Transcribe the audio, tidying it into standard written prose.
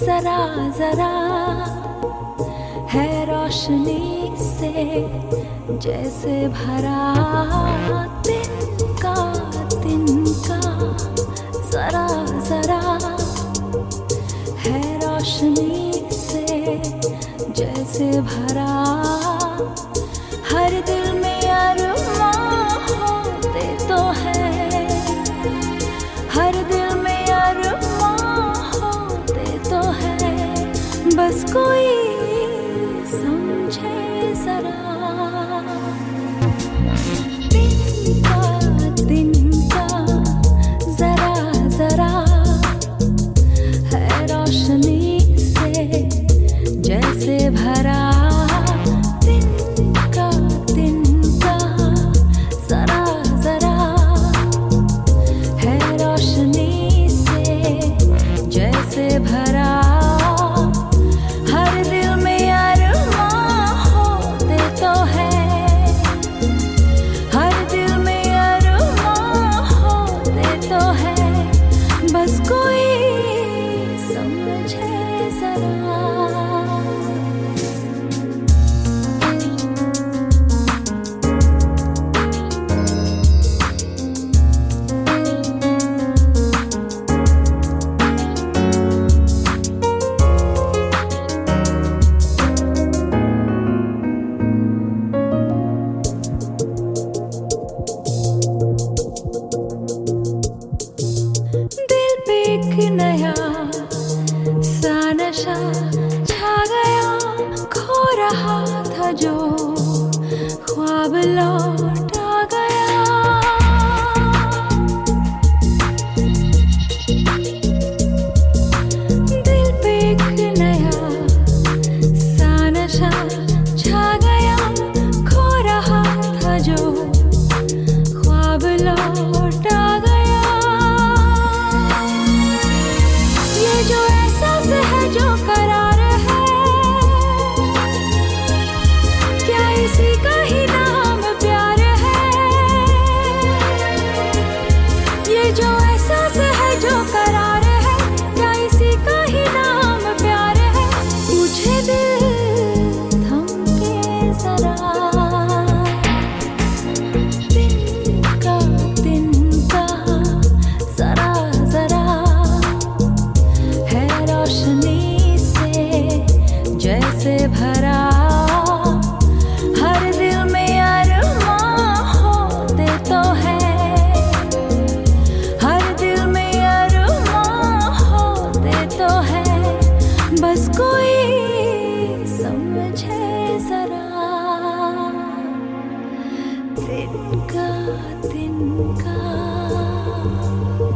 जरा जरा है रोशनी से जैसे भरा तिनका तिनका जरा जरा है रोशनी से जैसे भरा हर दिल में अरमां होते तो है हर दिल में अरमां होते तो है बस कोई समझे जरा तिनका तिनका जरा जरा है रोशनी से जैसे भरा तिनका तिनका जरा जरा है रोशनी से जैसे भरा हर दिल में अरमां होते तो है हर दिल में अरमां होते तो है बस कोई समझे जरा दिल पे एक नया सा नशा छा गया खो रहा था जो ख्वाब लौट आ गया दिल पे एक नया सा नशा छा गया खो रहा था जो ख्वाब लौट आ गया ये जो एहसास है जो करार है क्या इसी का ही नाम प्यार है ये जो एहसास है जो करार है क्या इसी का ही नाम प्यार है पूछे दिल थम के जरा तिनका तिनका जरा जरा है रोशनी से जैसे भरा हर दिल में अरमां होते तो है हर दिल में अरमां होते तो है बस कोई समझे जरा तिनका तिनका